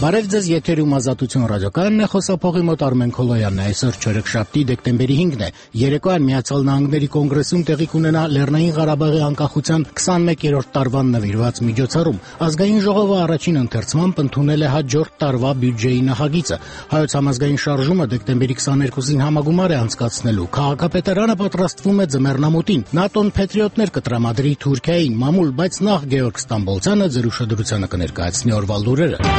Բարև ձեզ, եթերում Ազատություն ռադիոկայանն է, խոսափողի մոտ Արմեն Քոլոյանն է։ Այսօր չորեքշաբթի դեկտեմբերի 5-ն է։ Երեկոյան Միացյալ Նահանգների կոնգրեսում տեղի կունենա Լեռնային Ղարաբաղի անկախության 21-րդ տարվան նվիրված միջոցառում։ Ազգային ժողովը առաջին ընթերցմամբ ընդունել է հաջորդ տարվա բյուջեի նախագիծը։ Հայոց համազգային շարժումը դեկտեմբերի 22-ին համագումար է անցկացնելու։ Քաղաքապետարանը պատրաստվում է ձմեռնամուտին։ ՆԱՏՕ-ն փետրիոտներ կտրամադրի Թուրքիային մամուլ, բայց նախ Գեորգ Ստամբոլցյանը ձերուշադրությանը կներկայացնի օրվա լուրերը։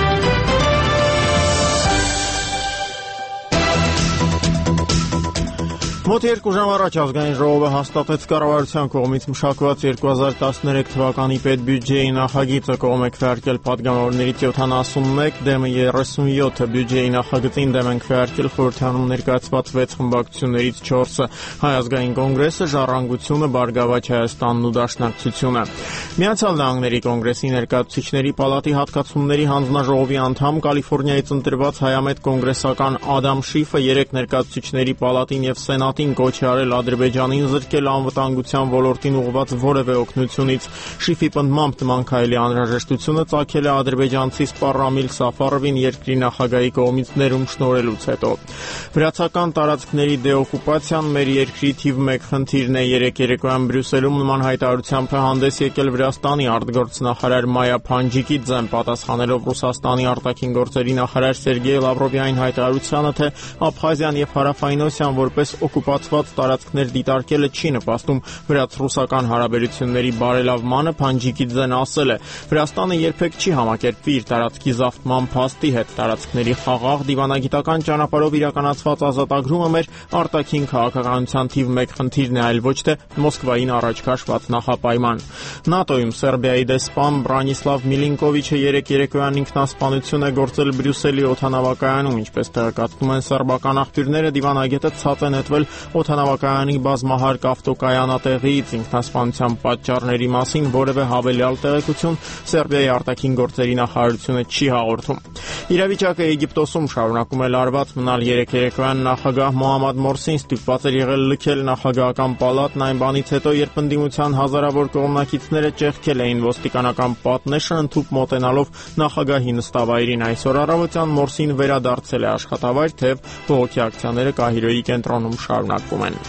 Մոտ 2 ժամ առաջ Ազգային ժողովը հաստատեց կառավարության կողմից մշակված 2013 թվականի պետբյուջեի նախագիծը, կողմ է քվեարկել պատգամավորներից 71, դեմը 37, բյուջեի նախագծին դեմ են քվեարկել խորհրդանում ներկայացված 6 խմբակցություններից 4-ը, Հայ ազգային կոնգրեսը, Ժառանգությունը, Բարգավաճ Հայաստանն ու Դաշնակցությունը։ Միացյալ Նահանգների կոնգրեսի ներկայացուցիչների պալատի հատկացումների հանձնաժողովի անդամ, Կալիֆոռնիայից ընտրված հայամետ կոնգրեսական Ադամ Շիֆը 3 ներկայացուցիչների պալատին եւ Սենատ կոչ է արել Ադրբեջանին զրկել անվտանգության ոլորտին ուղղված որևէ օգնությունից։ Շիֆի պնդմամբ նման քայլի անհրաժեշտությունը ծագել է ադրբեջանցի սպառ Ռամիլ Սաֆարովին երկրի նախագահի կողմից ներում շնորհելուց հետո։ Վրացական տարածքների դեօկուպացիան մեր երկրի թիվ 1 խնդիրն է։ Երեկ երեկոյան Բրյուսելում նման հայտարարությամբ է հանդես եկել Վրաստանի արտգործնախարար Մայա Փանջիկիձեն, պատասխանելով Ռուսաստանի արտաքին գործերի նախարար Սերգեյ Լավրովի այն հայտարարությանը, թե Աբխազիան եւ Հարավային Օսիան որպես օկուպացված տարածքներ դիտարկելը չի նպաստում վրաց-ռուսական հարաբերությունների բարելավմանը, Փանջիկիձեն ասել է. Վրաստանը երբեք չի համակերպվի իր տարածքի զավթման փաստի հետ։ Տարածքների խաղաղ դիվանագիտական ճանապարհով իրականացված ազատագրումը մեր արտաքին քաղաքականության թիվ 1 խնդիրն է, այլ ոչ թե Մոսկվային առաջ քաշված նախապայման։ ՆԱՏՕ-ում Սերբիայի դեսպան Բրանիսլավ Միլինկովիչը երեկ երեկոյան ինքնասպանություն է գործել Բրյուսելի օդանավակայանում, ինչպես տեղեկացնում են սերբական աղբյուրները, դիվանագետը ցած է նետվել օդանավակայանի բազմահարկ ավտոկայանատեղիից։ Ինքնասպանության պատճառների մասին որևէ հավելյալ տեղեկություն Սերբիայի արտաքին գործերի նախարարությունը չի հաղորդում։ Իրավիճակը Եգիպտոսում շարունակում է լարված մնալ։ Երեկ երեկոյան նախագահ Մոհամմադ Մորսին ստիպված էր եղել լքել նախագահական պալատն այն բանից հետո, երբ ընդդիմության հազարավոր կողմնակիցները ճեղքել էին ոստիկանական պատնեշը, ընդհուպ մոտենալով նախագահի նստավայրին։ Այսօր առավոտյան Մորսին վերադարձել է աշխատավայր, թեև բողոքի ակցիաները Կահիրոյի կենտրոնում շարունակվում են։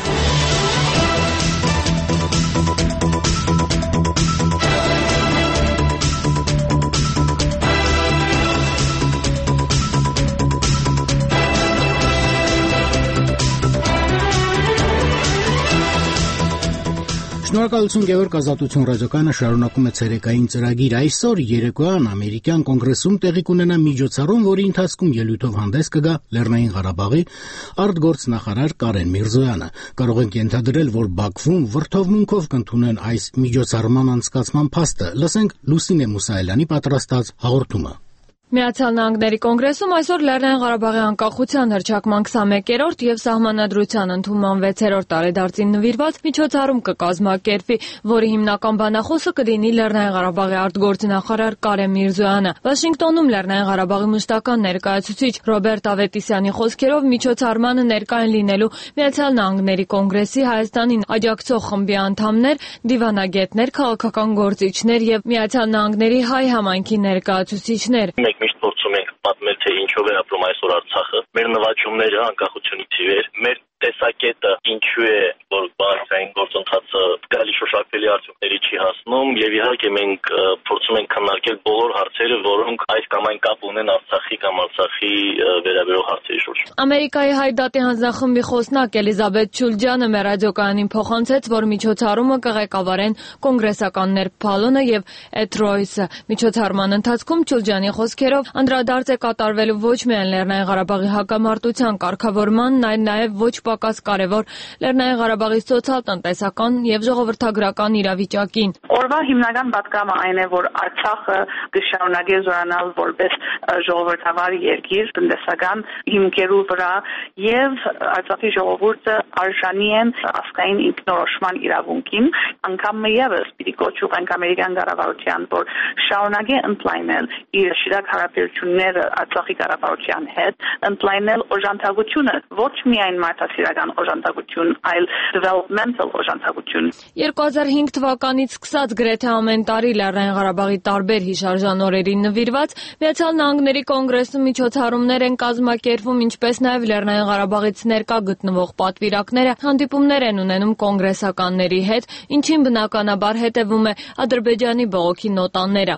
Շնորհակալություն Գեորգ, Ազատություն ռադիոկայանը շարունակում է ցերեկային ծրագիր։ Այսօր երեկոյան ամերիկյան կոնգրեսում տեղի կունենա միջոցառում, որի ընթացքում ելույթով հանդես կգա Լեռնային Ղարաբաղի արտգործնախարար Կարեն Միրզոյանը։ Կարող ենք ենթադրել, որ Բաքվում վրդովմունքով կընդունեն այս միջոցառման անցկացման փաստը։ Լսենք Լուսինե Մուսայելյանի պատրաստած հաղորդումը։ Միացյալ Նահանգների կոնգրեսում այսօր Լեռնային Ղարաբաղի անկախության հռչակման 21-րդ եւ Սահմանադրության ընդունման 6-րդ տարեդարձին նվիրված միջոցառում կկազմակերպվի, որի հիմնական բանախոսը կլինի Լեռնային Ղարաբաղի արտգործնախարար Կարեն Միրզոյանը։ Վաշինգտոնում Լեռնային Ղարաբաղի մշտական ներկայացուցիչ Ռոբերտ Ավետիսյանի խոսքերով միջոցառմանը ներկա են լինելու Միացյալ Նահանգների կոնգրեսի Հայաստանին աջակցող խմբի անդամներ, դիվանագետներ, քաղաքական գործիչներ եւ Միացյալ Նահանգների հայ համայնքի ներկայացուցիչներ։ Միշտ փորձում ենք պատմել, թե ինչով է ապրում այսօր Արցախը, մեր նվաճումները, անկախությունից ի վեր, մեր տեսակետը ինչու է, որ բանակցային գործընթացը գալի շոշափելի արդյունքների չի հասնում, եւ իհարկե մենք փորձում ենք քննարկել բոլոր հարցերը, որոնք այս կամ այն կապ ունեն Արցախի կամ Արցախի վերաբերող հարցերի շուրջ։ Ամերիկայի Հայ դատի հանձնախմբի խոսնակ Էլիզաբեթ Չուլջյանը մեր ռադիոկայանին փոխանցեց, որ միջոցառումը կղեկավարեն կոնգրեսականներ Փալոնը եւ Էդ Ռոյսը։ Միջոցառման ընթացքում Չուլջյանի խոսքերով անդրադարձ է կատարվելու ոչ միայն Լեռնային Ղարաբաղի հակամարտության կարգավորմանն, այլ նաեւ ոչ պակաս կարևոր Լեռնային Ղարաբաղի սոցիալ-տնտեսական եւ ժողովրդագրական իրավիճակին։ Օրվա հիմնական պատգամը այն է, որ Արցախը կշարունակի զորանալ որպես ժողովրդավար երկիր տնտեսական հիմքերու վրա եւ Արցախի ժողովուրդը արժանի են ազգային ինքնորոշման իրավունքին, անգամ եւս պիտի կոչվենք ամերիկյան կառավարության, որ շարունակի ընդլայնել իր շիրակ հարաբերությունները Արցախի կառավարության հետ, ընդլայնել օժանդակությունը ոչ միայն մարդասիրական դասակարգական օժանդակություն, այլ developmental օժանդակություն։ 2005 թվականից սկսած գրեթե ամեն տարի Լեռնային Ղարաբաղի տարբեր հիշարժան օրերին նվիրված Միացյալ Նահանգների կոնգրեսում միջոցառումներ են կազմակերպվում, ինչպես նաև Լեռնային Ղարաբաղից ներկա գտնվող պատվիրակները հանդիպումներ են ունենում կոնգրեսականների հետ, ինչին բնականաբար հետևում է Ադրբեջանի բողոքի նոտաները։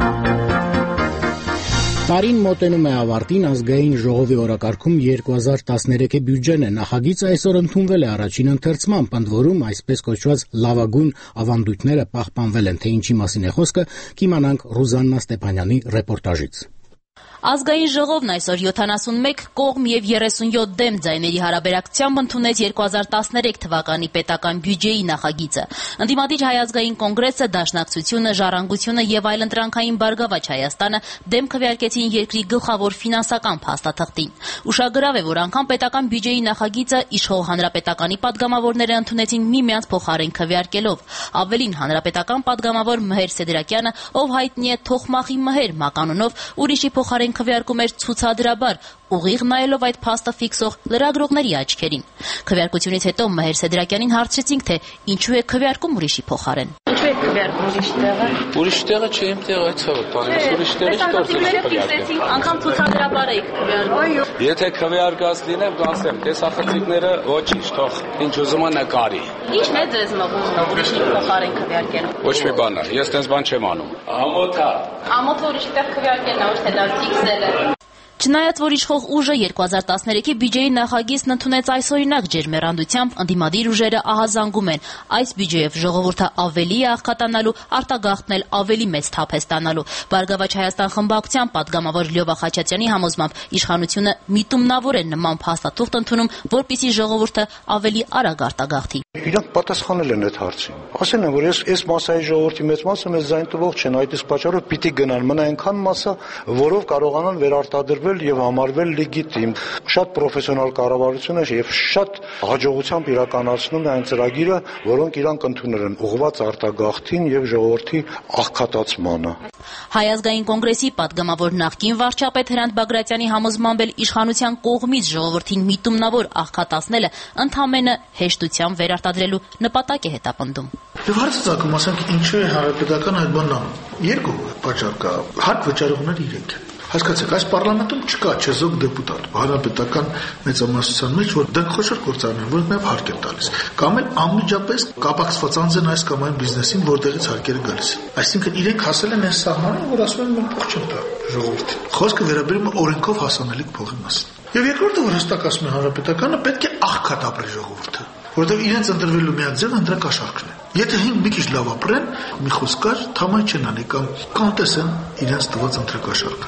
Տարին մոտենում է ավարտին, ազգային ժողովի օրակարգում 2013-ի բյուջեն է, նախագիծը այսօր ընդունվել է առաջին ընթերցմամբ, ընդ որում այսպես կոչված լավագույն ավանդույթները պահպանվել են, թե ինչի մասին է խոսքը, կիմանանք Ռուզաննա Ստեփանյանի ռեպորտաժից։ Ազգային ժողովն այսօր 71 կողմ եւ 37 դեմ ձայների հարաբերակցությամբ ընդունեց 2013 թվականի պետական բյուջեի նախագիծը։ Ընդդիմադիր Հայ ազգային կոնգրեսը, Դաշնակցությունը, Ժառանգությունը եւ այլընտրանքային Բարգավաճ Հայաստանը դեմ քվեարկեցին երկրի գլխավոր ֆինանսական փաստաթղթին։ Ուշագրավ է, որ անգամ պետական բյուջեի նախագիծը իշխող հանրապետականի падգամավորները ընդունեցին միմյանց փոխարեն քվեարկելով։ Ավելին, հանրապետական падգամավոր Մհեր Սեդրակյանը, ով հայտնի է Թոխմախի Մհեր մականունով, ուրիշի փոխարեն քվեարկում էր ցուցադրաբար, ուղիղ նայելով այդ փաստը ֆիքսող լրագրողների աչքերին։ Քվեարկությունից հետո Մհեր Սեդրակյանին հարցրեցինք, թե ինչու է քվեարկում ուրիշի փոխարեն։ Ինչու է քվեարկում ուրիշ տեղը։ Ուրիշ տեղը չէ, իմ տեղը ցավը, բանից ուրիշ տեղից քվեարկում։ Անգամ ցուցադրաբար եք քվեարկում։ Եթե քվեարկած լինեմ, կասեմ, տեսախցիկները ոչինչ, թող ինչ ուզում է նկարի։ Ինչն է ձեզ մղում ուրիշի փոխարեն քվեարկել։ Ոչ մի բան է, ես տես բան չեմ անում։ Ամոթա։ Ամոթը ուրիշի տեղ քվեարկելն է, ոչ թե դա ֆիքսել է։ Չնայած որ իշխող ուժը 2013-ի բյուջեի նախագիծն ընդունեց այսօրինակ ջերմեռանդությամբ, ընդդիմադիր ուժերը ահազանգում են այս բյուջեով ժողովուրդը ավելի է աղքատանալու, արտագաղթն էլ ավելի մեծ թափ է ստանալու։ Բարգավաճ Հայաստան խմբակցության падգամավոր Լյովա Խաչատյանի համոզմամբ իշխանությունը միտումնավոր է նման փաստաթուղթ ընդունում, որպեսզի ժողովուրդը ավելի արագ արտագաղթի։ Իրանք պատասխանել են այդ հարցին։ Ասել են, որ այս մասայի ժողովրդի մեծ մասը մեզ ձայն տվող չեն, այդ իսկ պատճառով պիտի գնան, մնա այնքան մասը, որով կարողանան վերարտադրվել եւ համարվել լեգիտիմ։ Շատ պրոֆեսիոնալ կառավարություն է եւ շատ հաջողությամբ իրականացնում է այն ծրագիրը, որոնք իրանք ընդունել են, ուղղված արտագաղթին եւ ժողովրդի աղքատացմանը։ Հայ ազգային կոնգրեսի падգամավոր նախկին վարչապետ Հրանտ Բագրատյանի համոզմամբ էլ իշխանության կողմից ժողովրդին միտումնավոր աղքատացնելը ընդհանրապես հեշտությամբ վերարտադրելու նպատակ է հետապնդում։ Եվ հարցը ցակում ասենք ինչու է հանրապետական այդ բանն անում։ Երկու պատճառ կա։ Հարկ վճարողներ 3 են։ Հասկացեք, այս պարլամենտում չկա չեզոք դեպուտատ հանրապետական մեծամասնության մեջ, որ դեռ խոշոր գործարան, որ նաև հարկ են տալիս, կամ էլ անմիջապես կապակցված անձեն այս կամ այն բիզնեսին, որտեղից հարկերը գալիս են։ Այսինքն իրենք հասել են այս սահմանին, որ ասում են մենք փող չենք տա ժողովրդին։ Խոսքը վերաբերում է օրենքով հասանելիք փողի մասին։ Եվ երկրորդը, որ հստակ ասում է հանրապետականը, պետք է աղքատ ապրի ժողովուրդը, որովհետև իրենց ընտրվելու միակ ձևը ընտրակաշառքն է։ Եթե մի քիչ լավ ապրեն, մի խոսք կար, թամայ չեն անի կամ կանտեսեն իրենց տված ընտրակաշառքը։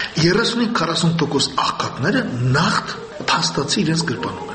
35-40% աղքատները նախ փաստացի իրենց գրպանում են։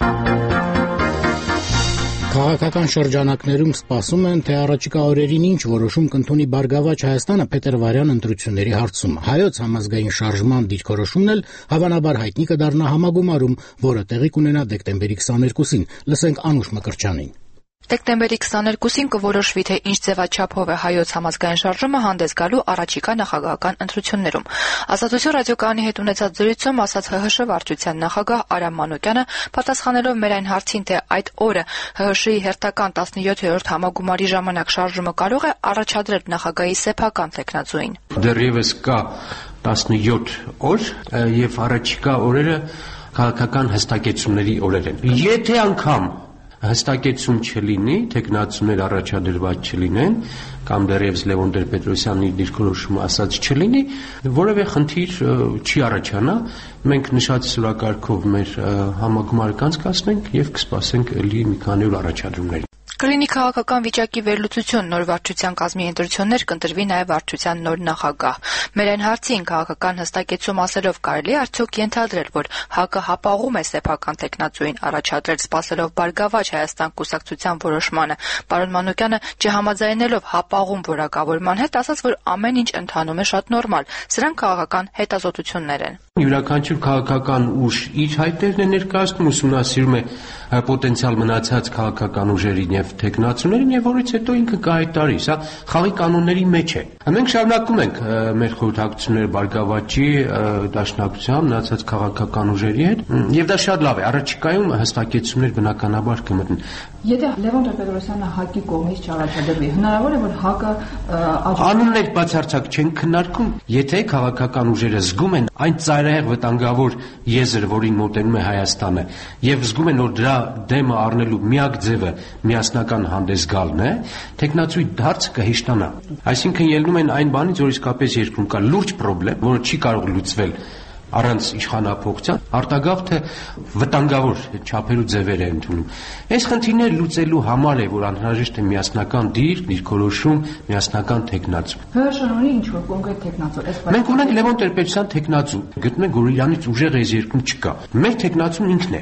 Քաղաքական շրջանակներում սպասում են, թե առաջիկա օրերին ինչ որոշում կընդունի Բարգավաճ Հայաստանը փետրվարյան ընտրությունների հարցում։ Հայոց համազգային շարժման դիրքորոշումն էլ հավանաբար հայտնի կդառնա համագումարում, որը տեղի կունենա դեկտեմբերի 22-ին։ Լսենք Անուշ Մկրտչյանին։ Դեկտեմբերի 22-ին կորոշվի, թե ինչ ձևաչափով է հայոց համազգային շարժումը հանդես գալու առաջիկա նախագահական ընտրություններում։ Ազատություն ռադիոկայանի հետ ունեցած զրույցում ասաց ՀՀՇ վարչության նախագահ Արամ Մանուկյանը, պատասխանելով մեր այն հարցին, թե այդ օրը ՀՀՇ-ի հերթական 17-րդ համագումարի ժամանակ շարժումը կարող է առաջադրել նախագահի սեփական տեխնացուին։ Դեռևս կա 17 օր եւ առաջիկա օրերը քաղաքական հստակեցումների օրեր են։ Եթե անգամ հստակեցում չլինի, տեխնացուներ առաջադրված չլինեն, կամ դեռևս Լևոն Տեր-Պետրոսյանի դիրքորոշումը ասած չլինի, որևէ խնդիր չի առաջանա, մենք նշած սուրակարգով մեր համագումարը կանցկացնենք եւ կսպասենք ելի մի քանի օր առաջադրումների։ Կլինի քաղաքական վիճակի վերլուծություն, նոր վարչության կազմի ընտրություններ, կընտրվի նաև վարչության նոր նախագահ։ Մեր այն հարցին քաղաքական հստակեցում ասելով կարելի է արդյոք ենթադրել, որ ՀԱԿ-ը հապաղում է սեփական տեխնացուին առաջադրել, սպասելով Բարգավաճ Հայաստան կուսակցության որոշմանը։ Պարոն Մանուկյանը չհամաձայնելով հապաղում որակավորման հետ ասաց, որ ամեն ինչ ընթանում է շատ նորմալ։ Սրանք քաղաքական հետազոտություններ են։ Յուրաքանչյուր քաղաքական ուժ իր հայտերն է ներկայացնում, ուսումնասիրում է պոտենցիալ մնացած քաղաքական ուժերին եւ թեկնածուներին եւ որից հետո ինքը կհայտարարի, սա խաղի կանոնների մեջ է։ Մենք շարունակում ենք մեր խորհրդակցությունները Բարգավաճի Դաշնակցության մնացած քաղաքական ուժերի հետ եւ դա շատ լավ է։ Առաջիկայում հստակեցումներ բնականաբար կմտնեն։ Եթե Լևոն Տեր-Պետրոսյանը ՀԱԿ-ի կողմից չառաջադրվի, հնարավոր է որ ՀԱԿ-ը անուններ բացարձակ չեն քննարկում, եթե քաղաքական ուժերը զգում են այն ծայրահեղ վտանգավոր եզր, որին մոտենում է Հայաստանը, եւ զգում են, որ դրա դեմը առնելու միակ ձևը միասնական հանդես գալն է, թեկնածուի դարձը կհեշտանա։ Այսինքն ելնում են այն բանից, որ իսկապես երկրում կա լուրջ խնդրեմ, որը չի կարող լուծվել առանց իշխանափոխության, արտագաղթը վտանգավոր չափերու ձևեր է ընդունում։ Այս խնդիրները լուծելու համար է, որ անհրաժեշտ է միասնական դիրքորոշում, միասնական թեկնածու։ ՀՀՇ-ն ինչ որ կոնկրետ թեկնածու։ Մենք ունենք Լևոն Տեր-Պետրոսյան թեկնածու։ Գտնում ենք, որ իրանից ուժեղ այս երկրում չկա։ Մեր թեկնածուն ինքն է։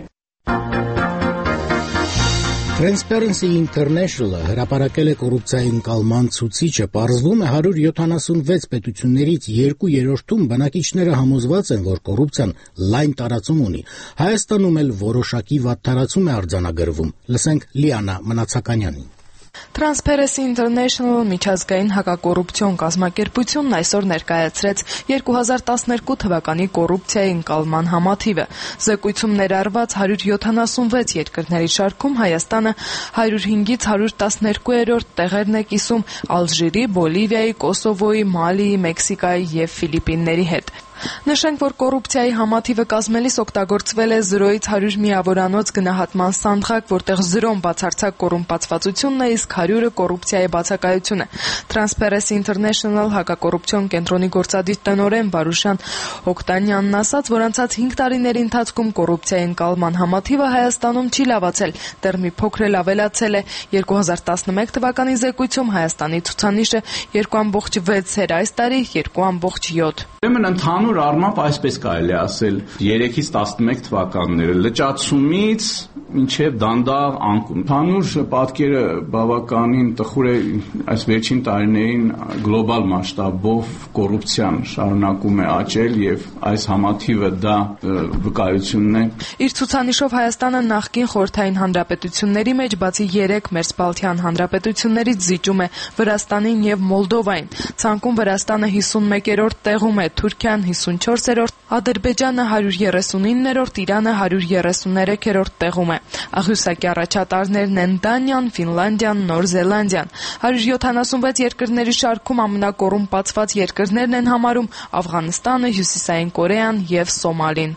Transparency International-ը հրապարակել է կոռուպցիայի ընկալման ցուցիչը, պարզվում է 176 պետություններից 2/3-ում բնակիչները համոզված են, որ կոռուպցիան լայն տարածում ունի։ Հայաստանում էլ որոշակի վատթարացում է արձանագրվում։ Լսենք Լիանա Մնացականյանին։ Transparency International միջազգային հակակոռուպցիոն կազմակերպությունն այսօր ներկայացրեց 2012 թվականի կոռուպցիայի ընկալման համաթիվը։ Զեկույցում ներառված 176 երկրների շարքում Հայաստանը 105-ից 112-րդ տեղերն է կիսում Ալժիրի, Բոլիվիայի, Կոսովոյի, Մալիի, Մեքսիկայի եւ Ֆիլիպինների հետ։ Նշենք, որ կոռուպցիայի համաթիվը կազմելիս օգտագործվել է 0-ից 100 միավորանոց գնահատման սանդղակ, որտեղ 0-ն բացարձակ կոռումպացվածությունն է, իսկ 100-ը կոռուպցիայի բացակայությունը։ Transparency International հակակոռուպցիոն կենտրոնի գործադիր տնօրեն Բարուշան Օկտանյանն ասաց, որ անցած 5 տարիների ընթացքում կոռուպցիայի ընկալման համաթիվը Հայաստանում չի լավացել, դեռ մի փոքր էլ ավելացել է։ 2011 թվականի զեկույցում Հայաստանի ցուցանիշը 2.6 էր, այս տարի 2.7։ Ուրեմն ընդհանուր առմամբ այսպես կարելի ասել 3-ից 11 թվականները լճացումից մինչև դանդաղ անկում։ Ընդհանուր պատկերը բավականին տխուր է, այս վերջին տարիներին գլոբալ մասշտաբով կոռուպցիան շարունակում է աճել եւ այս համաթիվը դա վկայությունն է։ Իր ցուցանիշով Հայաստանը նախկին խորհրդային հանրապետությունների մեջ բացի 3 մերձբալթյան հանրապետություններից զիջում է Վրաստանին եւ Մոլդովային։ Ցանկում Վրաստանը 51-րդ տեղում է, Թուրքիան 54-րդ, Ադրբեջանը 139-րդ, Իրանը 133-րդ տեղում է։ Աղյուսակի առաջատարներն են Դանիան, Ֆինլանդիան, Նոր Զելանդիան։ 176 երկրների շարքում ամենակոռումպացված երկրներն են համարում Աֆղանստանը, Հյուսիսային Կորեան եւ Սոմալին։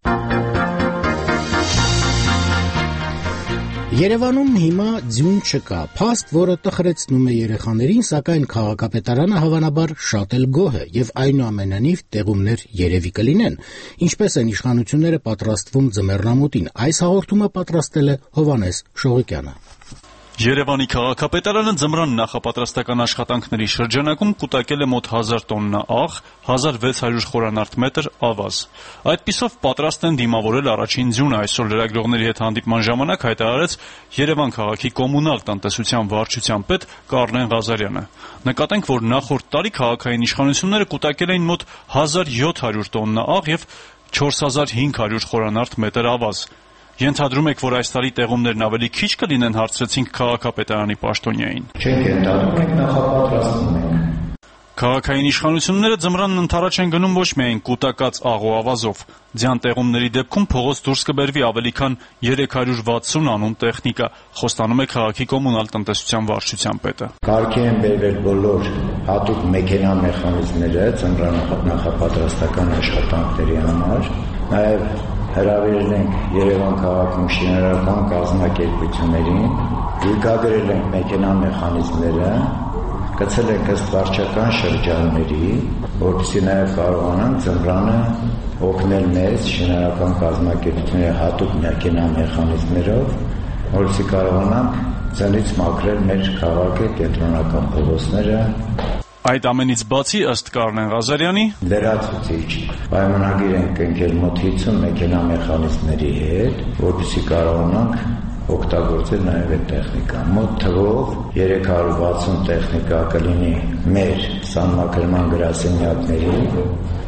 Երևանում հիմա ձյուն չկա, փաստ, որը տխրեցնում է երեխաներին, սակայն քաղաքապետարանը հավանաբար շատ էլ գոհ է եւ այնուամենայնիվ տեղումներ երևի կլինեն։ Ինչպես են իշխանությունները պատրաստվում ձմեռնամուտին։ Այս հաղորդումը պատրաստել է Հովանես Շողիկյանը։ Երևանի քաղաքապետարանը ձմռան նախապատրաստական աշխատանքների շրջանակում կուտակել է մոտ 1000 տոննա աղ, 1600 խորանարդ մետր ավազ։ Այդպիսով պատրաստ են դիմավորել առաջին ձյունը, այսօր լրագրողների հետ հանդիպման ժամանակ հայտարարեց Երևան քաղաքի կոմունալ տնտեսության վարչության պետ Կարլեն Ղազարյանը։ Նկատենք, որ նախորդ տարի քաղաքային իշխանությունները կուտակել էին մոտ 1700 տոննա աղ եւ 4500 խորանարդ մետր ավազ։ Ենթադրում եք, որ այս տարի տեղումներն ավելի քիչ կլինեն, հարցրեցինք քաղաքապետարանի պաշտոնյային։ Չենք ենթադրում, մենք նախապատրաստվում ենք։ Քաղաքային իշխանությունները ձմռանն ընդառաջ են գնում ոչ միայն կուտակած աղ ու ավազով։ Ձյան տեղումների դեպքում փողոց դուրս կբերվի ավելի քան 360 անուն տեխնիկա, խոստանում է քաղաքի կոմունալ տնտեսության վարչության պետը։ Կարգի են բերվել բոլոր հատուկ մեքենա մեխանիզմները ձմռան նախապատրաստական աշխատանքների համար, նաև հրավիրել ենք Երևան քաղաքում շինարարական կազմակերպություններին, եկագրել ենք մեքենա մեխանիզմները, գցել ենք ըստ վարչական շրջանների, որպեսզի նաև կարողանանք ձմռանը օգնել մեզ շինարարական կազմակերպությունների հատուկ մեքենա մեխանիզմներով, որպեսզի կարողանանք ձնից մաքրել մեր քաղաքի կենտրոնական փողոցները։ Այդ ամենից բացի, ըստ Կարլեն Ղազարյանի, լրացուցիչ պայմանագիր ենք կնքել մոտ 50 մեքենա մեխանիզմների հետ, որպեսզի կարողանանք օգտագործել նաև այդ տեխնիկան։ Մոտ թվով 360 տեխնիկա կլինի մեր սանմակրման գրասենյակների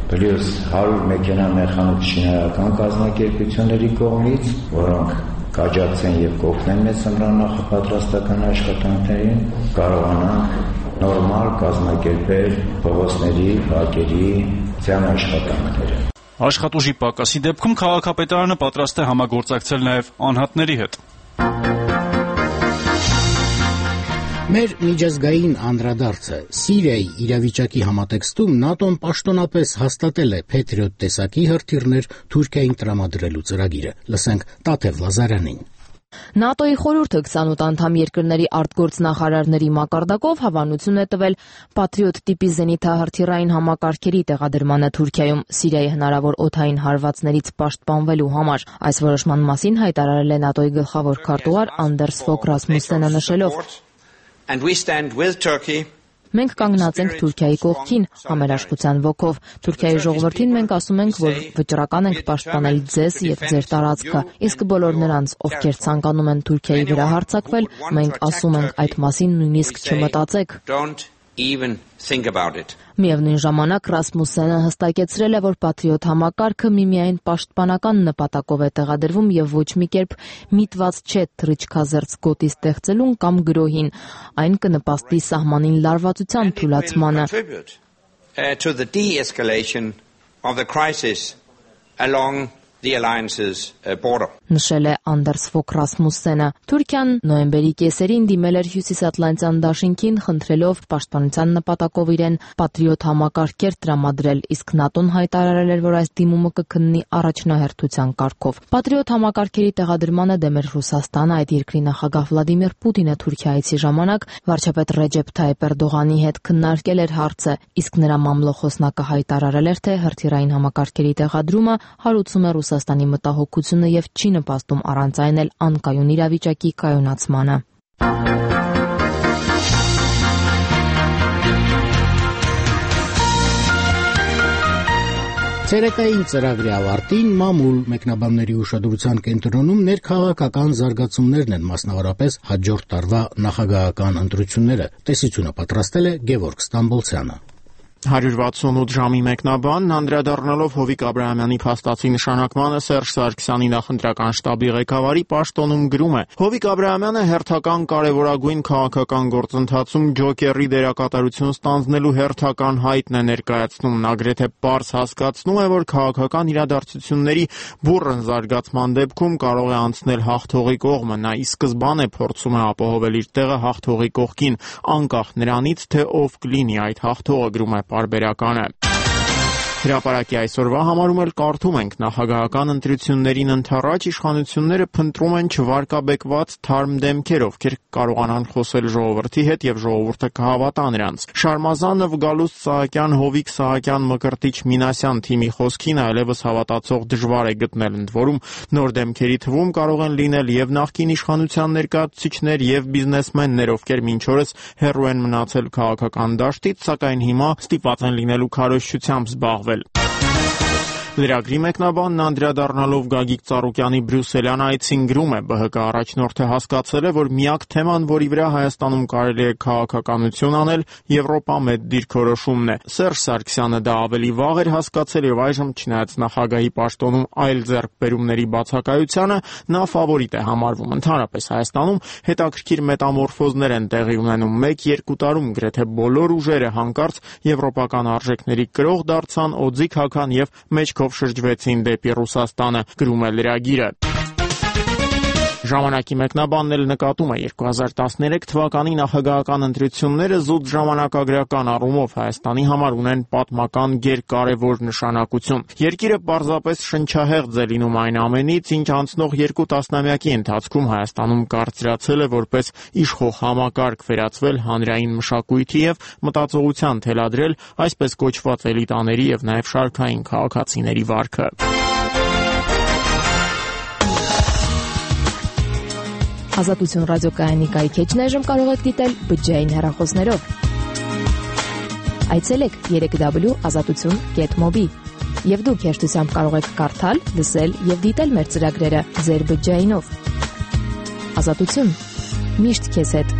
Պլյուս 100 մեքենա մեխանիկ-շինարարական կազմակերպությունների կողմից, որոնք կաջակցեն եւ կօգնեն մեզ ծմրան նախապատրաստական աշխատանքներին, կարողանանք նորմալ կազմակերպել փողոցների, բակերի ցան աշխատանքները։ Աշխատուժի պակասի դեպքում քաղաքապետարանը պատրաստ է համագործակցել նաև անհատների հետ։ Մեր միջազգային անդրադարձը Սիրիայի իրավիճակի համատեքստում ՆԱՏՕ-ն պաշտոնապես հաստատել է Patriot տեսակի հրթիռներ Թուրքիային տրամադրելու ծրագիրը։ Լսենք Տաթև Լազարյանին։ ՆԱՏՕ-ի խորհուրդը 28 անդամ երկրների արտգործնախարարների մակարդակով հավանություն է տվել Patriot տիպի զենիթահրթիռային համակարգերի տեղադրմանը Թուրքիայում Սիրիայի հնարավոր օդային հարվածներից պաշտպանվելու համար։ Այս որոշման մասին հայտարարել է ՆԱՏՕ-ի գլխավոր քարտուղար Անդերս Ֆոկ Ռասմուսսենը նշելով. Մենք կանգնած ենք Թուրքիայի կողքին, համերաշխության ոգով։ Թուրքիայի ժողովրդին մենք ասում ենք, որ վճռական ենք պաշտպանել ձեզ եւ ձեր տարածքը, իսկ բոլոր նրանց, ովքեր ցանկանում են Թուրքիայի վրա հարձակվել, մենք ասում ենք այդ մասին նույնիսկ չմտածեք։ Միևնույն ժամանակ Ռասմուսսենը հստակեցրել է, որ Patriot համակարգը միմիայն պաշտպանական նպատակով է տեղադրվում եւ ոչ մի կերպ միտված չէ թռիչքազերծ գոտի ստեղծելուն կամ գրոհին։ Այն կնպաստի սահմանին լարվածության թուլացմանը։ Նշել է Անդերս Ֆոկ Ռասմուսսենը։ Թուրքիան նոյեմբերի կեսերին դիմել էր Հյուսիսատլանտյան դաշինքին, խնդրելով պաշտպանության նպատակով իրեն Patriot համակարգեր տրամադրել, իսկ ՆԱՏՕ-ն հայտարարել էր, որ այս դիմումը կքննի առաջնահերթության կարգով։ Patriot համակարգերի տեղադրմանը դեմ էր Ռուսաստանը, այդ երկրի նախագահ Վլադիմիր Պուտինը Թուրքիայցի ժամանակ վարչապետ Ռեջեփ Թայիփ Էրդողանի հետ քննարկել էր հարցը, իսկ նրա մամլոխոսնակը հայտարարել էր, թե հրթիռային համակարգերի տեղադրումը հարուցում է Ռուսաստանի մտահոգությունը եւ չի նպաստում առանց այն էլ անկայուն իրավիճակի կայունացմանը։ Ցերեկային ծրագրի ավարտին մամուլ մեկնաբանների ուշադրության կենտրոնում ներքաղաքական զարգացումներն են, մասնավորապես հաջորդ տարվա նախագահական ընտրությունները։ Տեսությունը պատրաստել է Գևորգ Ստամբոլցյանը։ 168 ժամի մեկնաբանն անդրադառնալով Հովիկ Աբրահամյանի փաստացի նշանակմանը Սերժ Սարգսյանի նախընտրական շտաբի ղեկավարի պաշտոնում գրում է. Հովիկ Աբրահամյանը հերթական կարևորագույն քաղաքական գործընթացում ջոկերի դերակատարություն ստանձնելու հերթական հայտն է ներկայացնում։ Նա գրեթե պարզ հասկացնում է, որ քաղաքական իրադարձությունների բուռն զարգացման դեպքում կարող է անցնել հաղթողի կողմը։ Նա ի սկզբանե փորձում է ապահովել իր տեղը հաղթողի կողքին, անկախ նրանից, թե ով կլինի այդ հաղթողը, գրում է պարբերականը։ Հրապարակի այսօրվա համարում էլ կարդում ենք. նախագահական ընտրություններին ընդառաջ իշխանությունները փնտրում են չվարկաբեկված թարմ դեմքեր, ովքեր կարողանան խոսել ժողովրդի հետ եւ ժողովուրդը կհավատա նրանց։ Շարմազանով, Գալուստ Սահակյան, Հովիկ Սահակյան, Մկրտիչ Մինասյան թիմի խոսքին այլևս հավատացող դժվար է գտնել, ընդ որում նոր դեմքերի թվում կարող են լինել եւ նախկին իշխանության ներկայացուցիչներ եւ բիզնեսմեններ, ովքեր մինչ օրս հեռու են մնացել քաղաքական դաշտից, սակայն հիմա ստիպված են լինելու քարոզչությամբ զբաղվել։ Լրագրի մեկնաբանն անդրադառնալով Գագիկ Ծառուկյանի բրյուսելյան այցին գրում է. ԲՀԿ առաջնորդը հասկացել է, որ միակ թեման, որի վրա Հայաստանում կարելի է քաղաքականություն անել, Եվրոպա մեծ դիրքորոշումն է։ Սերժ Սարգսյանը դա ավելի վաղ էր հասկացել եւ այժմ, չնայած նախագահի պաշտոնում այլ ձեռքբերումների բացակայությանը, նա ֆավորիտ է համարվում։ Ընդհանրապես Հայաստանում հետաքրքիր մետամորֆոզներ են տեղի ունենում։ 1-2 տարում գրեթե բոլոր ուժերը հանկարծ եվրոպական արժեքների կրող դարձան, օձիք հագան եւ մեջքով շրջվեցին դեպի Ռուսաստանը, գրում է լրագիրը։ Ժամանակի մեկնաբանն էլ նկատում է 2013 թվականի նախագահական ընտրությունները զուտ ժամանակագրական առումով Հայաստանի համար ունեն պատմական գերկարևոր նշանակություն։ Երկիրը պարզապես շնչահեղձ է լինում այն ամենից, ինչ անցնող 2 տասնամյակի ընթացքում Հայաստանում կարծրացել է որպես իշխող համակարգ, վերածվել հանրային մշակույթի եւ մտածողության թելադրել այսպես կոչված էլիտաների եւ նաեւ շարքային քաղաքացիների վարքը։ Ազատություն ռադիոկայանի կայքեջն այժմ կարող եք դիտել բջջային հեռախոսներով։ Այցելեք www.azatutun.mobi եւ դուք հեշտությամբ կարող եք կարդալ, լսել եւ դիտել մեր ծրագրերը ձեր բջջայինով։ Ազատություն։ Միշտ քեզ հետ։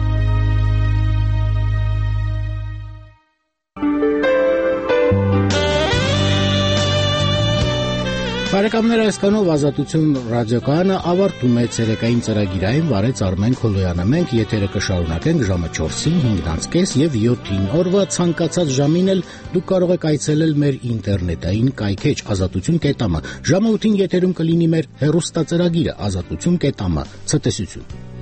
Բարեկամներ, այսքանով Ազատություն ռադիոկայանը ավարտում է ցերեկային ծրագիրային վարեց Արմեն Քոլոյանը։ Մենք եթերը կշարունակենք ժամը 4-ին, 5:30 եւ 7-ին։ Օրվա ցանկացած ժամին էլ դուք կարող եք այցելել մեր ինտերնետային կայքեջ azatutun.am-ը։ Ժամը 8-ին եթերում կլինի մեր հեռուստածրագիրը Ազատություն.am-ը։ Ցտեսություն։